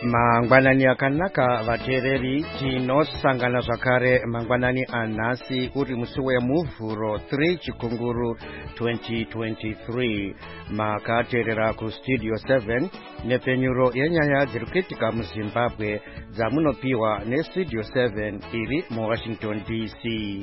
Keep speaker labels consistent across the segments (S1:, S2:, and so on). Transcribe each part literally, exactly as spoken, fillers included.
S1: Mangwanani akanaka vateereri tinosangana zvakare mangwanani anhasi uri musi wemuvhuro three chikunguru twenty twenty-three makateerera kustudio seven nepfenyuro yenyaya dziri kuitika muzimbabwe dzamunopiwa nestudio seven iri muwashington D C.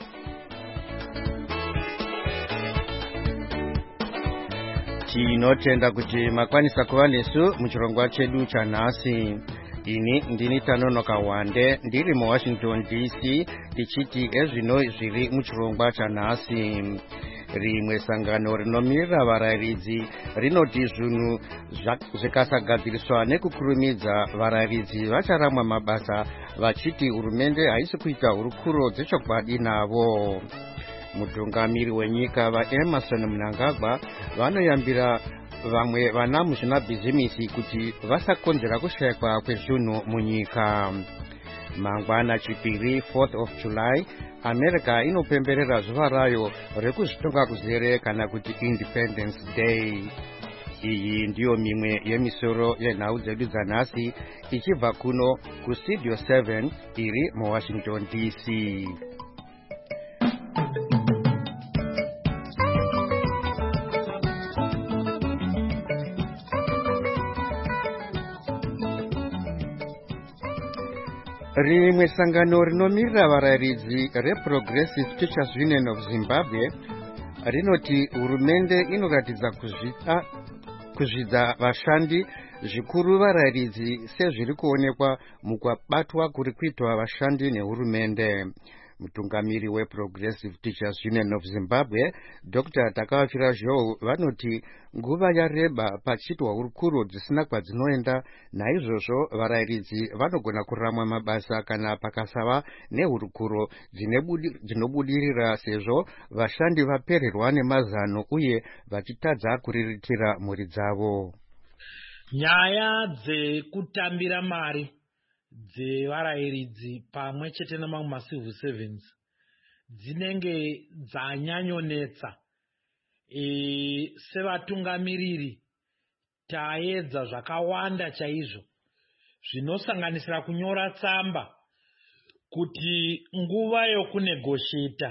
S1: Tinotenda kuti makwanisa kuva nesu muchirongwa chedu chanhasi. Ini ndini Tanonoka Wande ndiri muWashington D C tichiti ezvino zviri muchirongwa chanhasi. Rimwe sangano rinomirira varayiridzi rinoti zvinhu zvikasagadziriswa nekukurumidza varayiridzi vacharamwa mabasa vachiti hurumende haisi kuita hurukuro dzechokwadi navo. Mutungamiri wenyika vaEmerson Mnangagwa vanoyambira vamwe vana muzvinabhizimisi kuti vasakonzera kushayikwa kwezvinhu munyika. Mangwana chipiri fourth of July America inopemberera zuva rayo rekuzvitonga kuzere kana kuti Independence Day. Iyi ndiyo mimwe yemisoro yenhau dzedu dzanhasi ichibva kuno kustudio seven iri muWashington D C. Rimwe sangano rinomirira varayiridzi reProgressive Teachers Union of Zimbabwe rinoti hurumende inoratidza kuzvida kuzvidza vashandi zvikuru varayiridzi sezviri kuonekwa mukubatwa kuri kuitwa vashandi nehurumende. Mutungamiri weProgressive Teachers Union of Zimbabwe Doctor Takavafira Joe vanoti nguva yareba pachiitwa hurukuro dzisina kwadzinoenda, naizvozvo varayiridzi vanogona kuramwa mabasa kana pakasava nehurukuro dzinobudirira sezvo vashandi vapererwa nemazano uye vachitadza kuriritira mhuri dzavo.
S2: Nyaya dzekutambira mari dzevarayiridzi pamwe chete namamwe macivil servants dzinenge dzanyanyonetsa. E, sevatungamiriri taedza zvakawanda chaizvo zvinosanganisira kunyora tsamba kuti nguva yokunegosheta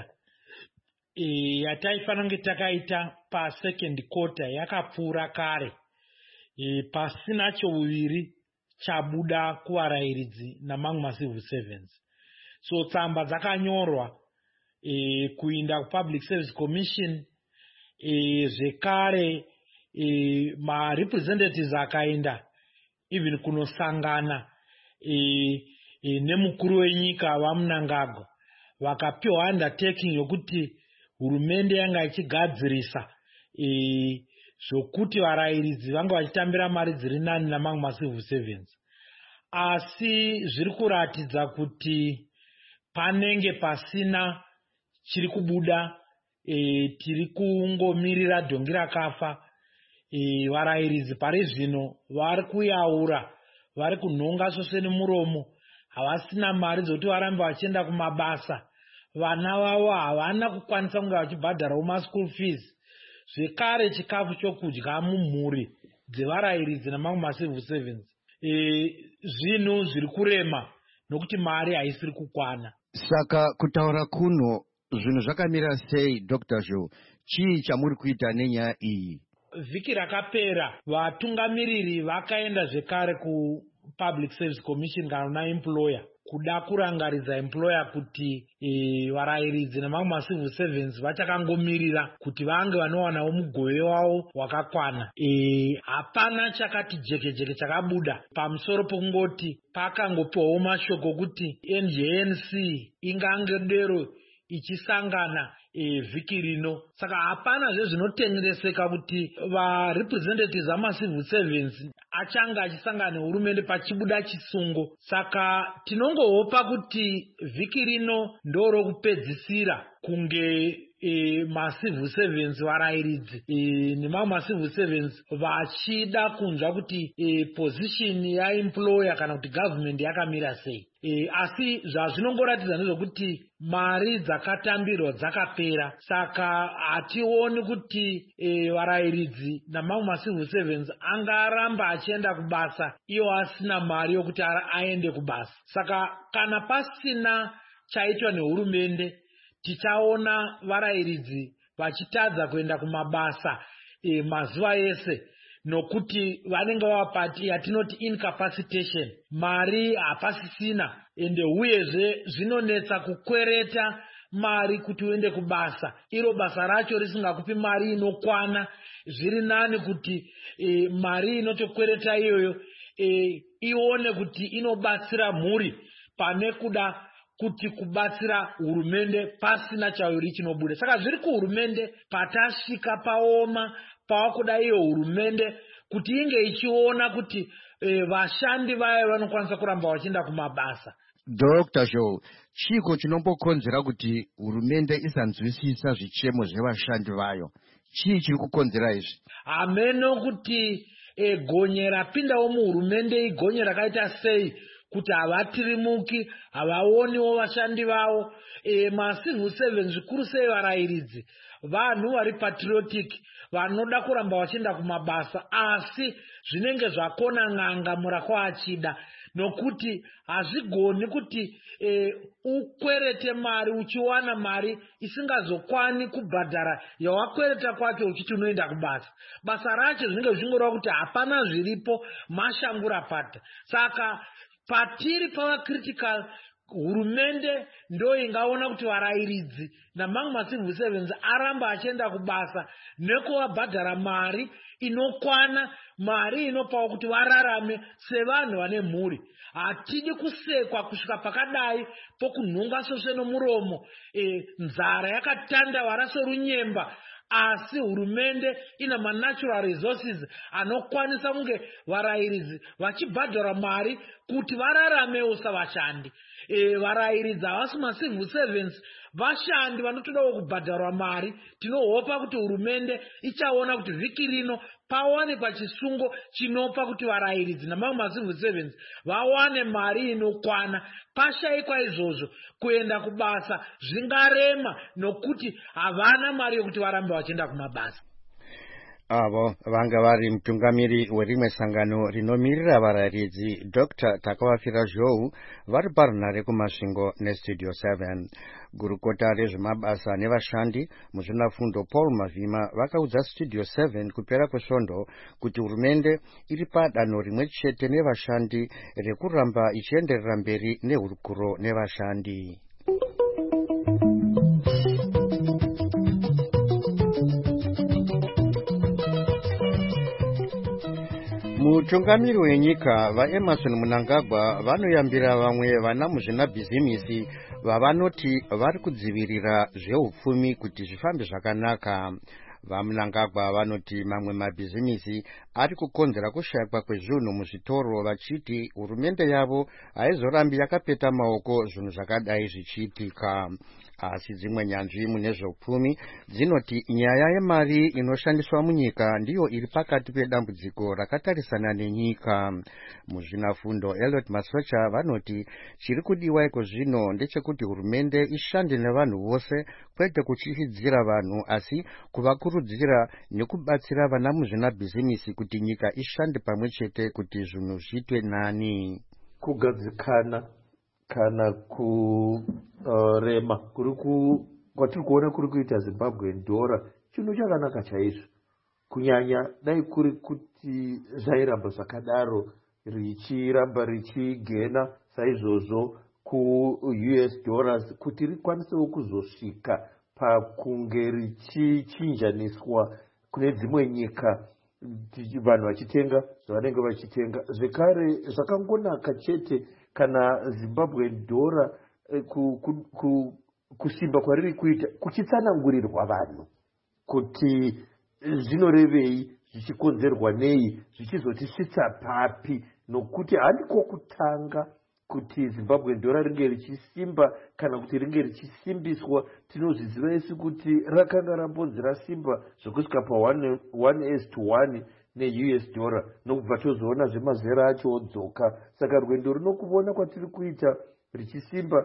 S2: e, yataifanira kunge takaita pasecond quarter yakapfuura kare, e, pasina chouviri chabuda kuvarayiridzi namamwe macivil servants. So tsamba dzakanyorwa e, kuinda kuPublic Service Commission, e, zvekare e, marepresentatives akaenda even kunosangana e, e, nemukuru wenyika vaMnangagwa vakapiwa undertaking yokuti hurumende yanga ichigadzirisa e, zvokuti varayiridzi vanga vachitambira mari dziri nani namamwe macivil servants. Asi zviri kuratidza kuti panenge pasina chiri kubuda, e, tiri kungomirira dhongi rakafa. E, varayiridzi pari zvino vari kuyaura, vari kunhonga svosve nemuromo, havasina mari dzokuti varambe vachienda kumabasa. Vana vavo havana kukwanisa kunge vachibhadharawo maschool fees. Zvekare chikafu chokudya mumhuri dzevarayiridzi namamwe macivil servants, e, zvinhu zviri kurema nokuti mari haisiri kukwana.
S1: Saka kutaura kuno zvinhu zvakamira sei Doctor Joe? Chii chamuri kuita nenyaya iyi?
S2: Vhiki rakapera vatungamiriri vakaenda zvekare kuPublic Service Commission kana naemployer kuda kurangaridza employer kuti e, varayiridzi namamwe macivil servants vachakangomirira kuti vange vanowanawo mugove wavo wakakwana. E, hapana chakati jeke jeke chakabuda pamusoro pokungoti pakangopiwawo mashoko kuti N J N C ingange dero ichisangana e, vhiki rino. Saka hapana zvezvinotengereseka kuti varepresentatives vamacivil servants achanga achisangana nehurumende pachibuda chisungo. Saka tinongohopa kuti vhiki rino ndoro kupedzisira kunge e, macivil servants varayiridzi e, nemamwe macivil servants vachida kunzwa kuti e, position yaemployer kana kuti government yakamira sei. E, asi zvazvinongoratidza ndezvokuti mari dzakatambirwa dzakapera. yapera. Saka hationi kuti e, varayiridzi namamwe macivil servants angaramba achienda kubasa iyo asina mari yokuti aende kubasa. Saka kana pasina chaitwa nehurumende, tichaona varayiridzi vachitadza kuenda kumabasa e, mazuva ese, nokuti vanenge vapati yatinoti incapacitation, mari hapasisina, ende uyezve zvinonetsa kukwereta mari kuti uende kubasa, iro basa racho risingakupi mari inokwana. Zviri nani kuti e, mari inotokwereta iyoyo e, ione kuti inobatsira mhuri pane kuda kuti kubatsira hurumende pasina chauri chinobuda. Saka zviri kuhurumende patasvika paoma pavakuda iyo hurumende kuti inge ichiona kuti e, vashandi vayo vanokwanisa kuramba vachienda kumabasa.
S1: Doctor Joe, chiko chinombokonzera kuti hurumende isanzwisisa zvichemo zvevashandi vayo? Chii chiri kukonzera izvi?
S2: Hameno kuti e, gonye rapindawo muhurumende igonye rakaita sei kuti havatirimuki, havaoniwo vashandi vavo. E, macivil servants zvikuru sei varayiridzi vanhu vari patriotic vanoda kuramba vachienda kumabasa, asi zvinenge zvakona n'anga murakwa achida, nokuti hazvigoni kuti e, ukwerete mari uchiwana mari isingazokwani kubhadhara yawakwereta kwacho uchiti unoenda kubasa. Basa racho zvinenge zvingoreva kuti hapana zviripo, mashangura pata. Saka patiri pava critical, hurumende ndo ingaona kuti varayiridzi namamwe macivil servants aramba achienda kubasa nekuvabhadhara mari inokwana, mari inopawo kuti vararame sevanhu vane mhuri. Hatidi kusekwa kusvika pakadai pokunhunga sosve nomuromo, e, nzara yakatanda vara sorunyemba, asi hurumende ina manatural resources anokwanisa kunge varayiridzi vachibhadhara mari kuti vararamewo savashandi. E, varayiridzi havasi macivil servants, vashandi vanotodawo kubhadharwa mari. Tinohopa kuti hurumende ichaona kuti vhiki rino pawanikwa chisungo chinopa kuti varayiridzi namamwe macivil servants vawane mari inokwana. Pashayikwa izvozvo kuenda kubasa zvingarema, nokuti havana mari yokuti varambe vachienda kumabasa.
S1: Avo vanga vari mutungamiri werimwe sangano rinomirira varayiridzi Doctor Takavafira Joe vari parunhare kumasvingo nestudio seven. Gurukota rezvemabasa nevashandi muzvinafundo Paul Mavhima vakaudza studio seven kupera kwesvondo kuti hurumende iri padanho rimwe chete nevashandi rekuramba ichienderera mberi nehurukuro nevashandi. Mutungamiri wenyika vaEmerson Mnangagwa vanoyambira vamwe vana muzvinabhizimisi vavanoti vari kudzivirira zveupfumi kuti zvifambe zvakanaka. VaMnangagwa vanoti mamwe mabhizimisi ari kukonzera kushayikwa kwezvinhu muzvitoro, vachiti hurumende yavo haizorambi yakapeta maoko zvinhu zvakadai zvichiitika. Asi dzimwe nyanzvi mune zveupfumi dzinoti nyaya yemari inoshandiswa munyika ndiyo iri pakati pedambudziko rakatarisana nenyika. Muzvinafundo Elliot Masocha vanoti chiri kudiwa iko zvino ndechekuti hurumende ishande nevanhu vose, kwete kuchihidzira vanhu asi kuvakurudzira nekubatsira vana muzvinabhizimisi kuti nyika ishande pamwe chete kuti zvinhu zviitwe nani.
S3: Kugadzikana kana kurema kuri kwatiri kuona kuri kuita Zimbabwe ndora chinhu chakanaka chaizvo, kunyanya dai kuri kuti zvairamba zvakadaro richiramba richigena saizvozvo ku-U S dollars, kuti rikwanisewo kuzosvika pakunge richichinjaniswa kune dzimwe nyika, vanhu vachitenga zvavanenge vachitenga. Zvekare zvakangonaka chete kana Zimbabwe ndora ku, ku, ku, kusimba kwariri kuita kuchitsanangurirwa vanhu kuti zvinorevei, zvichikonzerwa nei, zvichizotisvitsa papi, nokuti handiko kutanga kuti Zimbabwe ndora ringe richisimba kana kuti ringe richisimbiswa. Tinozviziva isu kuti rakanga rambonzi rasimba zvokusvika pa one is to one ne-U S dollar, nokubva tozoona zvemazera acho odzoka. Saka rwendo runokuvona kwatiri kuita richisimba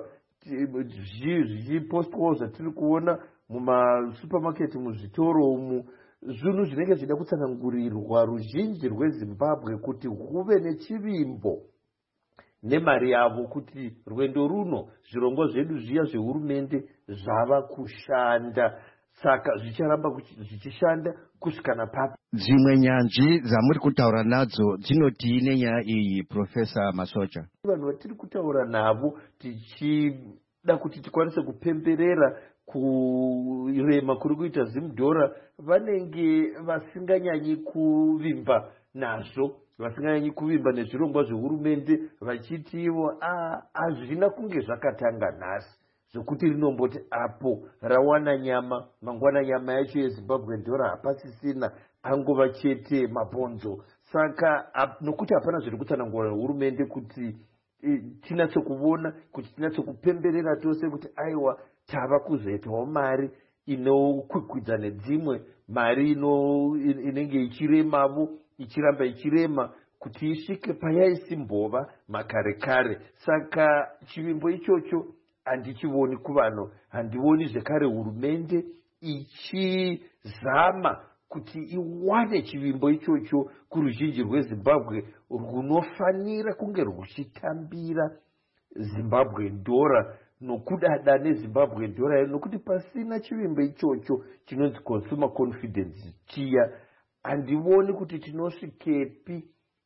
S3: zvichipostwawo zvatiri kuona mumasupermarket, muzvitoro umu, zvinhu zvinenge zvida kutsanangurirwa ruzhinji rwezimbabwe kuti huve nechivimbo nemari yavo, kuti rwendo runo zvirongwa zvedu zviya zvehurumende zvava kushanda, saka zvicharamba zvichishanda kusvika napapo.
S1: Dzimwe nyanzvi dzamuri kutaura nadzo dzinotii nenyaya iyi, Profesa Masocha?
S3: Vanhu vatiri kutaura navo tichida kuti tikwanise kupemberera kurema kuri kuita zimudhora vanenge vasinganyanyi kuvimba nazvo, vasinganyanyi kuvimba nezvirongwa zvehurumende, vachitiwo hazvina kunge zvakatanga nhasi zvokuti rinomboti apo rawana nyama mangwana nyama yacho yezimbabwe ndora hapasisina, angova chete mabhonzo. Saka nokuti hapana zviri kutsanangura hurumende kuti tinatse kuona, kuti tinatse kupemberera tose kuti aiwa tava kuzoitawo mari inokwikwidza nedzimwe, mari inenge ichiremavo ichiramba ichirema kuti isvike payaisimbova makare kare. Saka chivimbo ichocho handichivoni kuvanhu, handioni zvekare hurumende ichizama kuti iwane chivimbo ichocho kuruzhinji rwezimbabwe runofanira kunge ruchitambira zimbabwe ndora nokudada nezimbabwe ndora, nokuti pasina chivimbo ichocho chinonzi consumer confidence chiya, handioni kuti tinosvikepi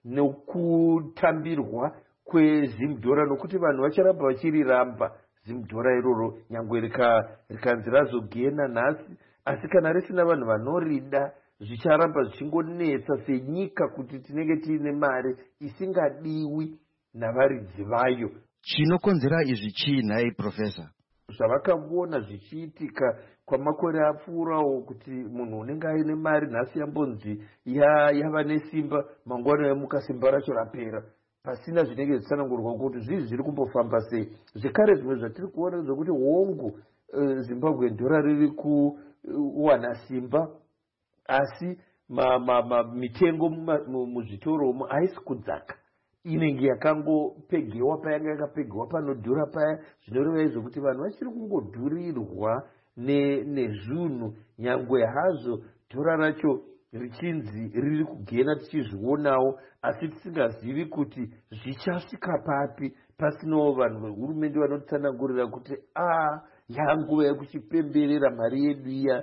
S3: nekutambirwa kwezimudhora, nokuti vanhu vacharamba vachiriramba zimudhora iroro nyangwe rikanzi razogena nhasi, asi kana risina vanhu vanorida zvicharamba zvichingonetsa senyika kuti tinenge tiine mari isingadiwi navaridzi vayo.
S1: Chinokonzera izvi chii nhai, Profesa?
S3: Zvavakaona zvichiitika kwamakore apfuurawo, kuti munhu unenge aine mari nhasi yambonzi yava nesimba, mangwana yemuka simba racho rapera, pasina zvinenge zvitsanangurwa kuti zvizi zviri kumbofamba sei. Zvekare zvimwe zvatiri kuona zvokuti hongu uh, zimbabwe ndora riri kuwana simba, asi ma, ma, ma, mitengo muzvitoro umu haisi kudzaka, inenge yakangopegewa payanga yakapegewa panodhura paya, zvinoreva izvo kuti vanhu vachiri kungodhurirwa nezvinhu, nyangwe hazvo dhora racho richinzi riri kugena tichizvionawo, asi tisingazivi kuti zvichasvika papi pasinawo vanhu vehurumende vanotsanangurira kuti a yanguva yekuchipemberera mari yedu iya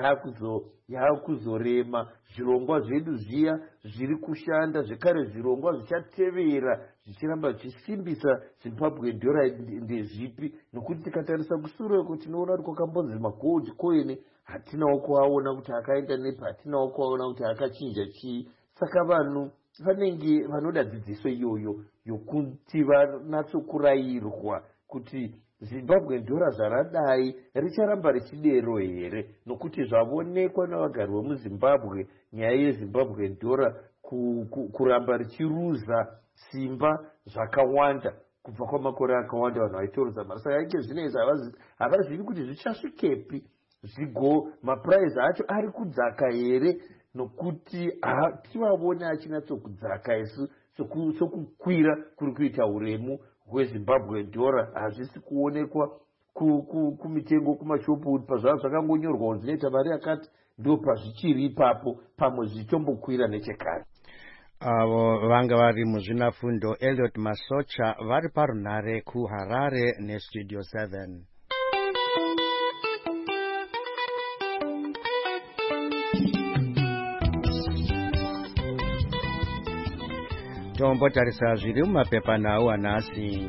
S3: yaakuzorema, zvirongwa zvedu zviya zviri kushanda, zvekare zvirongwa zvichatevera zvichiramba zvichisimbisa zimbabwe ndora ndezvipi, nokuti tikatarisa kusure kuti tinoona kuti kwakambonzi magold coin hatinawo kuaona kuti akaenda nepa, hatinawo kuaona kuti akachinja chii. Saka vanhu vanenge vanoda dzidziso iyoyo yokuti vanatsokurayirwa kuti zimbabwe ndora zvaradai richaramba richidero here, nokuti zvavonekwa navagari vemuzimbabwe nyaya yezimbabwe ndora ku, ku, kuramba richiruza simba zvakawanda kubva kwamakore akawanda, vanhu vaitorodza mari. Saka ike zvinezvi havazivi kuti zvichasvikepi, zvigo mapuraizi acho ari kudzaka here, nokuti hativavone achinatsokudzaka isu sokukwira kuri kuita uremu hwezimbabwe ndora hazvisi kuonekwa kumitengo kumashopu, pazvava zvakangonyorwa kuti zvinoita mari yakati, ndo pazvichiri ipapo, pamwe zvichitombokwira nechekare.
S1: Avo vanga vari muzvinafundo Elliot Masocha vari parunhare kuHarare neStudio seven. Tombotarisa zviri mumapepanhau anhasi.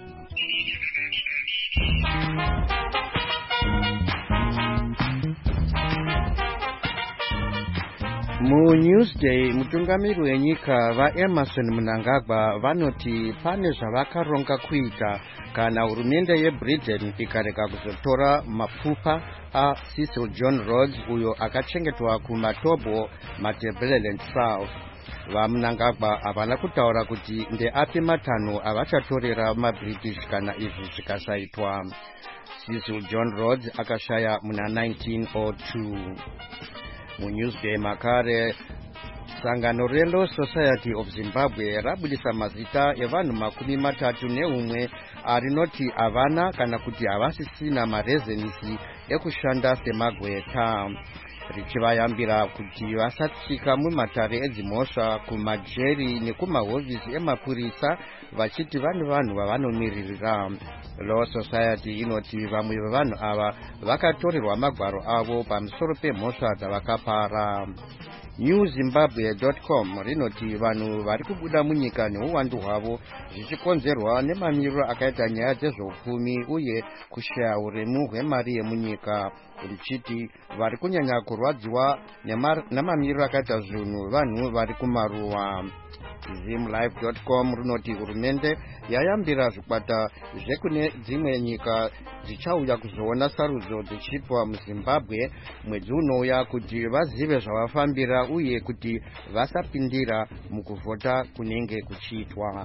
S1: MuNewsday mutungamiri wenyika vaEmerson Mnangagwa vanoti pane zvavakaronga kuita kana hurumende yeBritain ikarega kuzotora mapfupa aCecil John Rhodes uyo akachengetwa kuMatobo, Matabeleland South. VaMnangagwa havana kutaura kuti ndeapi matanho avachatorera maBritish kana izvi zvikasaitwa. Cecil John Rhodes akashaya muna nineteen oh two. MuNewsday makare sangano reLaw Society of Zimbabwe rabudisa mazita evanhu makumi matatu neumwe arinoti avana kana kuti havasisina marezenisi ekushanda semagweta, richivayambira kuti vasatsika mumatare edzimhosva, kumajeri nekumahofisi emapurisa, vachiti vane vanhu vavanomiririra. Law Society inoti vamwe vevanhu ava vakatorerwa magwaro avo pamusoro pemhosva dzavakapara. new zimbabwe dot com rinoti vanhu vari kubuda munyika neuwandu hwavo zvichikonzerwa nemamiriro akaita nyaya dzezveupfumi uye kushaya uremu hwemari yemunyika, richiti vari kunyanya kurwadziwa nemamiriro akaita zvinhu vanhu vari kumaruwa. zim live dot com rinoti hurumende yayambira zvikwata zvekune dzimwe nyika dzichauya kuzoona sarudzo dzichitwa muZimbabwe mwedzi unouya kuti vazive zvavafambira uye kuti vasapindira mukuvhota kunenge kuchiitwa.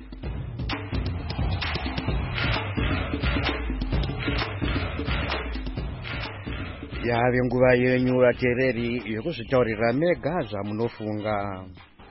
S1: Yave nguva yenyu vateereri yekuzvitaurira mega zvamunofunga.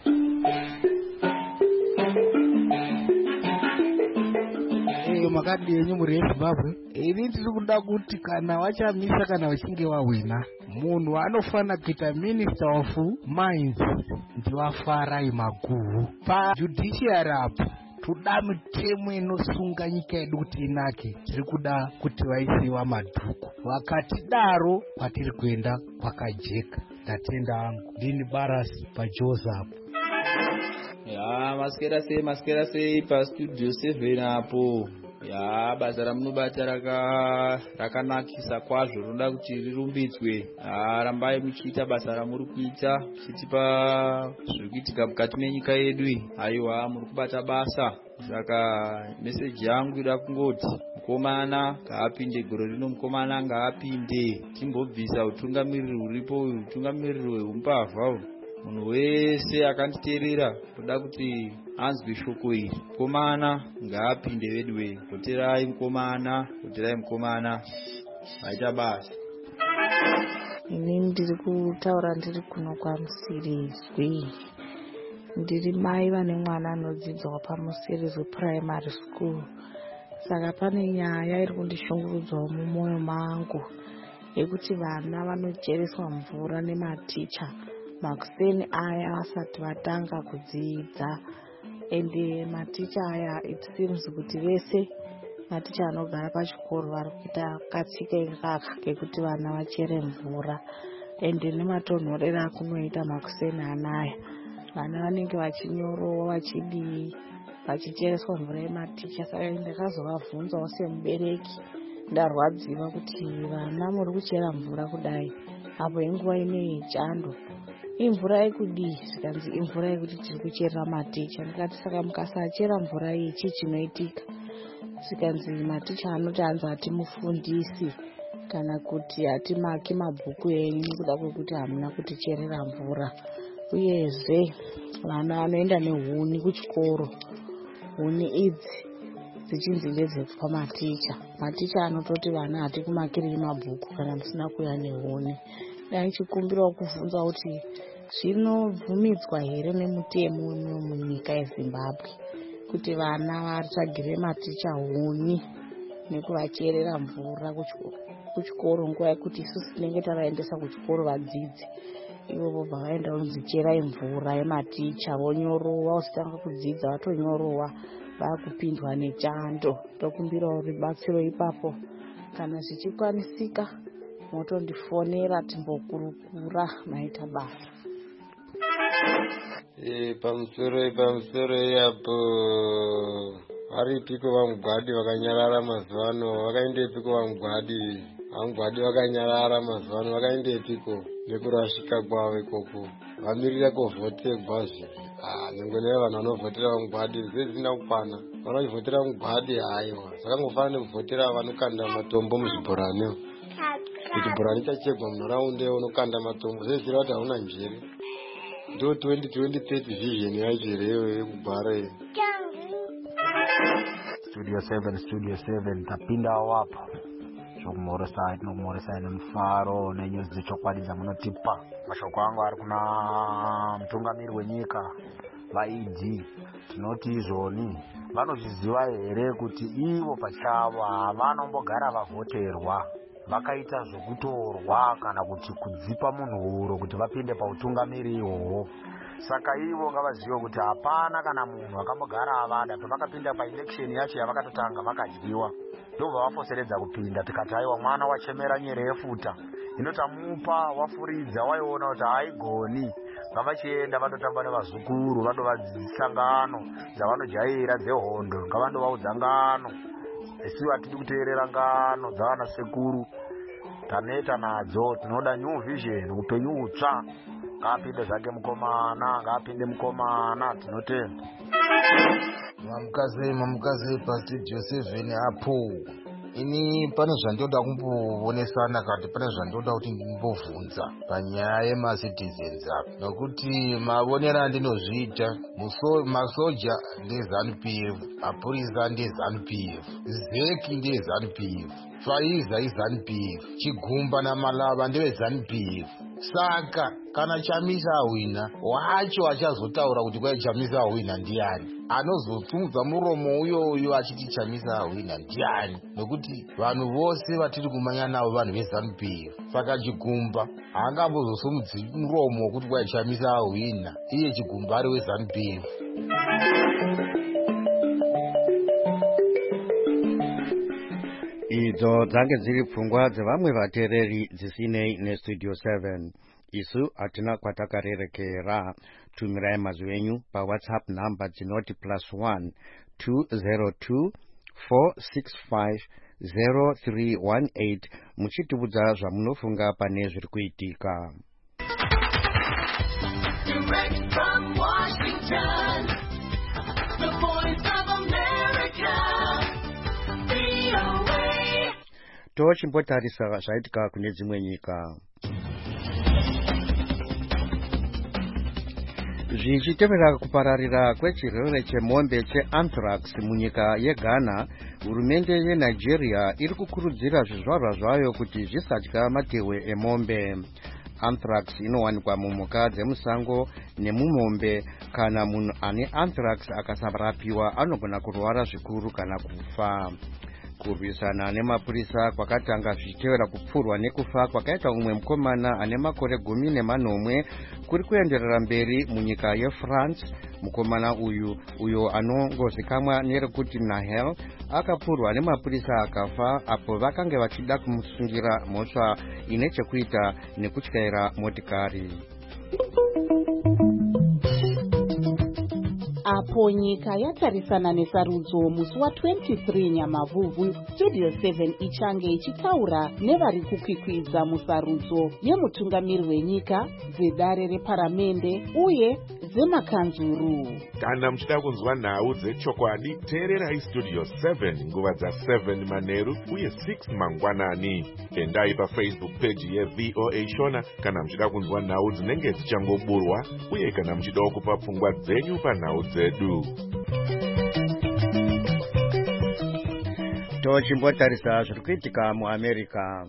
S4: Makadini muri yeZimbabwe, ini ndiri kuda kuti kana vachamisa kana vachinge wawina, munhu anofana kuita minister of mines ndivaFarai Maguhu. Pajudiciary apo toda mitemo inosunga nyika yedu kuti inake. Tiri kuda kuti vaisiwa madhuku, vakatidaro kwatiri kuenda kwakajeka. Ndatenda hangu ndini Barasi paJoza apo.
S5: Ya maskera sei maskera sei pa studio seven apo. Ya basa ramunobata raka rakanakisa kwazvo, rinoda kuti rirumbidzwe. Ah, rambai muchiita basa ramuri kuita muchitipa zviri kuitika mukati menyika yedu. Aiwa, muri kubata basa. Saka message yangu ida kungoti mukomana ngaapinde goro rino, mukomana ngaapinde, timbobvisa utungamiriri uripo, utungamiriri hweumbavha. Munhu wese akanditeerera toda kuti anzwe shoko iri. Mukomana ngaapinde vedwe. Poterai mukomana, poterai mukomana, vaita basa.
S6: Ini ndiri kutaura ndiri kuno kwaMusirizwi. Ndiri mai vane mwana anodzidzwa paMusirizwi primary school. Saka pane nyaya iri kundishungurudzawo mumwoyo mangu yekuti vana vanochereswa mvura nematicha makuseni aya vasati vatanga kudzidza. Ende maticha aya it seems kuti vese maticha anogara pachikoro vari kuita katsika ingaka kekuti vana vachere mvura. Ende nematonhorera akunoita makuseni anaya, vana vanenge vachinyorowa vachidii vachichereswa mvura yematicha. Saka ndakazovabvunzawo semubereki, ndarwadziwa kuti vana muri kuchera mvura kudai apo inguva ine yechando, imvura yekudii? Zvikanzi imvura yekuti tiri kucherera maticha. Ndikati saka mukasachera mvura iyi chii chinoitika? Zvikanzi maticha anoti hanzi hatimufundisi kana kuti hatimaki mabhuku enyu nekuda kwekuti hamuna kuticherera mvura. Uyezve vana vanoenda nehuni kuchikoro, huni idzi dzichinzi ndedzekupa maticha. Maticha anototi vana hatikumakiriri mabhuku kana musina kuya nehuni. Ndaichikumbirawo kubvunza kuti zvinobvumidzwa here nemutemo munyika yeZimbabwe kuti vana vatsvagire maticha huni nekuvacherera mvura kuchikoro nguva yekuti isusu tinenge tavaendesa kuchikoro vadzidzi, ivo vobva vaenda kunzicherai mvura yematicha vonyorowa, usitanga kudzidza vatonyorowa, vakupindwa nechando. Tokumbirawo ribatsiro ipapo, kana zvichikwanisika motondifonera timbokurukura maita basa.
S7: E pamusoro pamusoro yapo varipiko vamugwadi vakanyarara mazuvano? Vakaendepiko vamugwadi? Vamugwadi vakanyarara mazuvano vakaendepiko nekurashika kwavo ikoko? Vamirira kuvhoterwa zviri. Ah, nengone vanhu vanovhotera vamugwadi zvezina kukwana. Vanovhotera mugwadi haiwa. Zvakangofana nekuvhotera vanokanda matombo muzvibhorani. Kuti bhorani chachegwa munharaunda unokanda matombo zvezira kuti hauna njere. Ndo twenty twenty thirty vision yacho ireyo yekugwara iyo.
S4: Studio seven, Studio seven, tapinda wapo.
S8: zvomhoresa tinomhoresa nemufaro nenyuzi dzechokwadi dzamunotipa. Mashoko angu ari kuna mutungamiri wenyika vaid tinoti izvoni vanozviziva here kuti ivo pachavo havanombogara vavhoterwa vakaita zvokutorwa kana kuti kudzipa munhu huro kuti vapinde pautungamiri ihwohwo. Saka ivo ngavazive kuti hapana kana munhu akambogara avada pavakapinda paelection yacho yavakatotanga vakadyiwa ndobva vafoseredza kupinda. Tikati aiwa mwana wachemera nyere yefuta inotamupa wafuridza waiona kuti haigoni ngavachienda vandotamba nevazukuru vandovadzidzisa ngano dzavanojaira dzehondo ngavandovaudza ngano. Isiwe hatidi kuteerera ngano dzavana sekuru taneta nadzo. Tinoda new vision, upenyu utsva. Ngapinde zvake mukomana, ngapinde mukomana, tinotenda.
S9: Mamukazi mamukazi pastudio seven apo. Ini pane zvandoda kumbowonesana kati pane zvandoda kuti ndimbovhunza panyaya yemacitizens apa. Nokuti mavonera andinozviita masoja ndezanu P F, mapurisa ndezanu P F, zeki ndezanu P F, Faiza izanu P F, Chigumba naMalava ndevezanu P F. Saka kana Chamisa awina wacho achazotaura kuti kwai Chamisa awina ndiani, anozotumudza muromo uyo uyo achiti Chamisa awina ndiani, nokuti vanhu vose vatiri kumanya navo vanhu vezanu P F. Saka Chigumba haangambozosumudzi muromo kuti kwai Chamisa awina, iye Chigumba ari wezanu P F.
S1: Idzo dzange dziri pfungwa dzevamwe vateereri dzisinei nestudio seven. Isu hatina kwatakarerekera. Tumirai mazwi enyu pawhatsapp number dzinoti plus one two zero two four six five zero three one eight muchitiudza zvamunofunga pane zviri kuitika. Direct from Washington, the voice of America, V O A. Tochimbotarisa zvaitika kune dzimwe nyika. Zvichitevera kupararira kwechirwere chemombe cheanthrax munyika yeGhana, hurumende yeNigeria iri kukurudzira zvizvarwa zvayo kuti zvisadya matehwe emombe. Anthrax inowanikwa mumhuka dzemusango nemumombe. Kana munhu ane anthrax akasarapiwa anogona kurwara zvikuru kana kufa. Kurwisana nemapurisa kwakatanga zvichitevera kupfurwa nekufa kwakaita umwe mukomana ane makore gumi nemanomwe kuri kuenderera mberi munyika yeFrance. Mukomana uyu uyo anongozikamwa nerekuti Nahel akapfurwa nemapurisa akafa apo vakange vachida kumusungira mhosva ine chekuita nekutyaira motikari.
S10: Apo nyika yatarisana nesarudzo musi wa twenty-three Nyamavhuvhu, Studio seven ichange ichitaura nevari kukwikwidza musarudzo yemutungamiri wenyika, dzedare reparamende uye dzemakanzuru.
S11: Kana muchida kunzwa nhau dzechokwadi, teererai Studio seven nguva dza seven manheru uye six mangwanani. Endai paFacebook page yeV O A Shona kana muchida kunzwa nhau dzinenge dzichangoburwa uye kana muchidawo kupa pfungwa dzenyu panhau dzedu.
S1: Tochimbotarisa zviri kuitika muAmerica.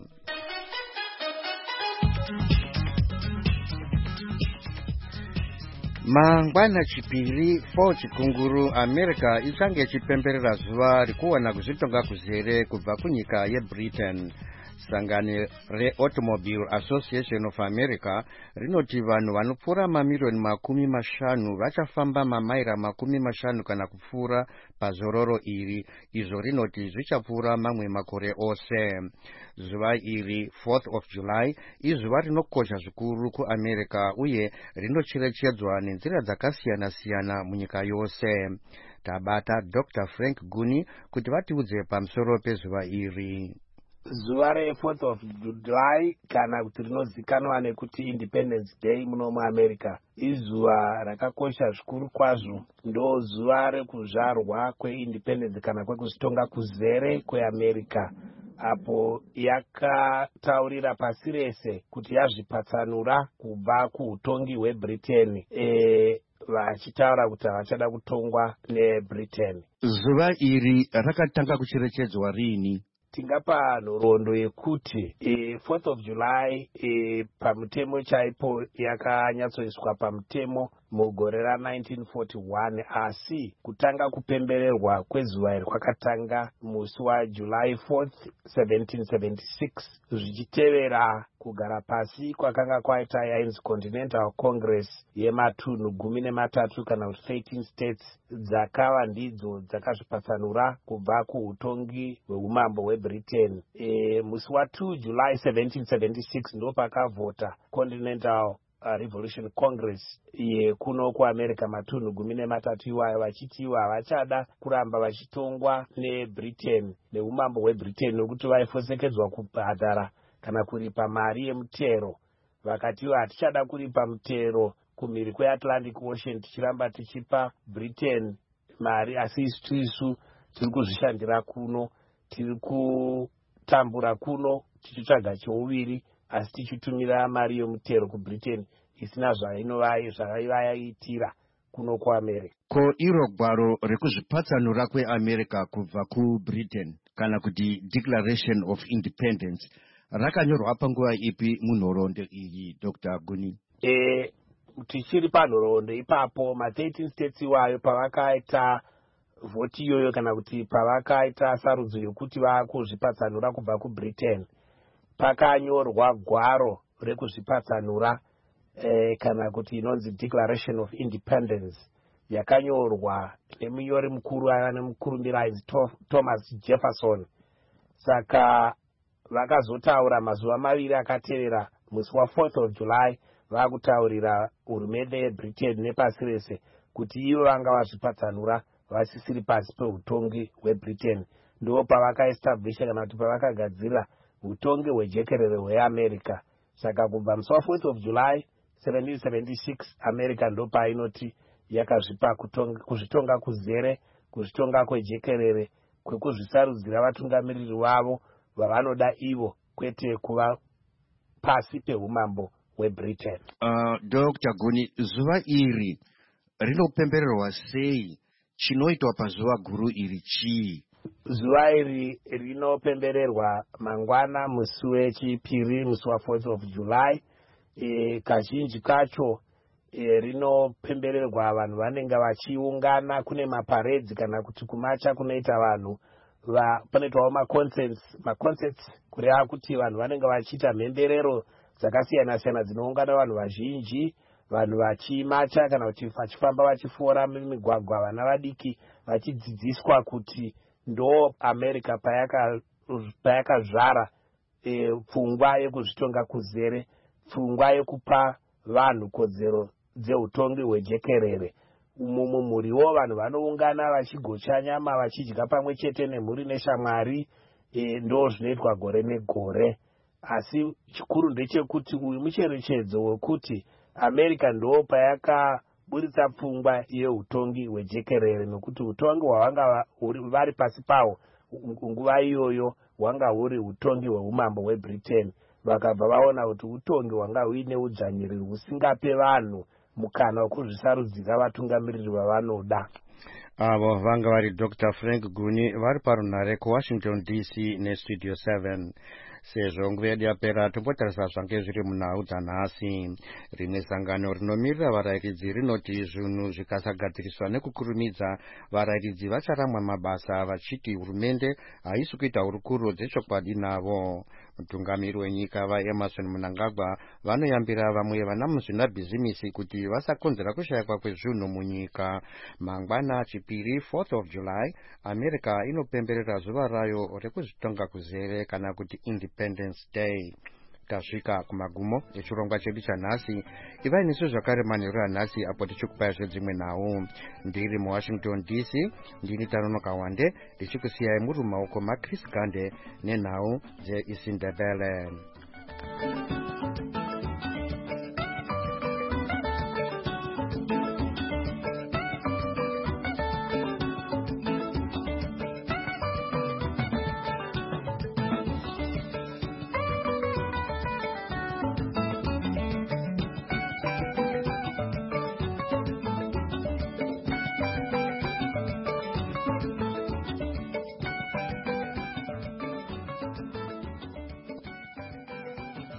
S1: Mangwana chipiri four chikunguru America ichange chipemberera zuva rikuwana kuzvitonga kuzere kubva kunyika yeBritain. Sangano reAutomobile Association of America rinoti vanhu vanopfuura mamilioni makumi mashanu vachafamba mamaira makumi mashanu kana kupfuura pazororo iri. Izvo rinoti zvichapfuura mamwe makore ose. Zuva iri fourth of July izuva rinokosha zvikuru kuAmerica uye rinocherechedzwa nenzira dzakasiyana siyana munyika yose. Tabata Doctor Frank Guni kuti vatiudze pamusoro pezuva iri.
S12: Zuva re fourth of July kana kuti rinozikanwa nekuti Independence Day muno muAmerica izuva rakakosha zvikuru kwazvo. Ndo zuva rekuzvarwa kweindependence kana kwekuzvitonga kuzere kweAmerica, apo yakataurira pasi rese kuti yazvipatsanura kubva kuutongi hweBritain, e, vachitaura kuti havachada kutongwa neBritain.
S1: Zuva iri rakatanga kucherechedzwa rini?
S12: tingapa nhoroondo yekuti e, fourth of July e, pamutemo chaipo yakanyatsoiswa pamutemo mugore ra nineteen forty-one, asi kutanga kupembererwa kwezuva iri kwakatanga musi wa July fourth seventeen seventy-six, zvichitevera kugara pasi kwakanga kwaita yainzi Continental Congress yematunhu gumi nematatu kana kuti thirteen states dzakava ndidzo dzakazvipatsanura kubva kuutongi hweumambo hweBritain. E, musi wa two July seventeen seventy-six ndo pakavhota Continental Uh, Revolution Congress ye kuno kuAmerica matunhu gumi nematatu iwayo vachiti ivo havachada kuramba vachitongwa neBritain neumambo hweBritain nokuti vaifosekedzwa kubhadhara kana kuripa mari yemutero. Vakati ivo hatichada kuripa mutero kumhiri kweAtlantic Ocean tichiramba tichipa Britain mari, asi isu isu tiri kuzvishandira kuno, tiri kutambura kuno tichitsvaga cheuviri, asi tichitumira mari yomutero kuBritain isina zvaivayaitira kuno kuAmerica.
S1: Ko iro gwaro rekuzvipatsanura kweAmerica kubva kuBritain kana kuti Declaration of Independence rakanyorwa panguva ipi munhoroondo iyi, Doctor Guni?
S12: E, tichiri panhoroondo ipapo ma thirteen states iwayo pavakaita vhoti iyoyo kana kuti pavakaita sarudzo yokuti vakuzvipatsanura kubva kuBritain, pakanyorwa gwaro rekuzvipatsanura eh, kana kuti inonzi Declaration of Independence yakanyorwa nemunyori mukuru ane mukurumbira ainzi Thomas Jefferson. Saka vakazotaura mazuva maviri akatevera musi wa fourth of July vakutaurira hurumende yeBritain nepasi rese kuti ivo vanga vazvipatsanura vasisiri pasi peutongi hweBritain. Ndo pavakaestablisha kana kuti pavakagadzira utongi hwejekerere hweAmerica. Saka kubva musi wa fourth of July seventeen seventy-six America ndo painoti yakazvipa kuzvitonga kuzere, kuzvitonga kwejekerere, kwekuzvisarudzira vatungamiriri vavo vavanoda ivo, kwete kuva pasi peumambo hweBritain.
S1: Uh, Doctor Guni, zuva iri rinopembererwa sei? Chinoitwa pazuva guru iri chii?
S12: Zuva iri rinopembererwa mangwana musi wechipiri musi wa fourth of July. E, kazhinji kacho e, rinopembererwa vanhu vanenge vachiungana, kune maparedzi kana kuti kumacha kunoita vanhu va, panoitwawo maconcerts maconcerts kureva kuti vanhu vanenge vachiita mhemberero dzakasiyana siyana dzinoungana vanhu vazhinji, vanhu vachimacha kana kuti vachifamba vachifora mumigwagwa, vana vadiki vachidzidziswa kuti ndo America payaka payakazvara e, pfungwa yekuzvitonga kuzere, pfungwa yekupa vanhu kodzero dzeutongi hwejekerere. Umu muriwo vanhu vanoungana vachigocha nyama vachidya pamwe chete nemhuri neshamwari, e, ndo zvinoitwa gore negore. Asi chikuru ndechekuti uyu mucherechedzo wekuti America ndo payakaburitsa pfungwa yeutongi hwejekerere, nokuti utongi hwavanga vari pasi pawo nguva iyoyo hwanga huri utongi hweumambo hweBritain. Vakabva vaona kuti utongi hwanga huine udzvanyiriri husingape vanhu mukana wekuzvisarudzira vatungamiriri vavanoda.
S1: Avo vanga vari Doctor Frank Guni vari parunhare kuWashington D C neStudio seven. Sezvo nguva yedu yapera tombotarisa zvange zviri munhau dzanhasi. Rimwe sangano rinomirira varayiridzi rinoti zvinhu zvikasagadziriswa nekukurumidza varayiridzi vacharamwa mabasa, vachiti hurumende haisi kuita hurukuro dzechokwadi navo. Mutungamiri wenyika vaEmerson Mnangagwa vanoyambira vamwe vana muzvinabhizimisi kuti vasakonzera kushayikwa kwezvinhu munyika. Mangwana chipiri fourth of July America inopemberera zuva rayo rekuzvitonga kuzere kana kuti Independence Day. Tasvika kumagumo echirongwa chedu chanhasi. Ivai nisu zvakare manheru anhasi apo tichikupai zvedzimwe nhau. Ndiri muWashington D C ndini Tanonoka Wande ndichikusiyai muri mumaoko maChris Gande nenhau dzeIsindebele.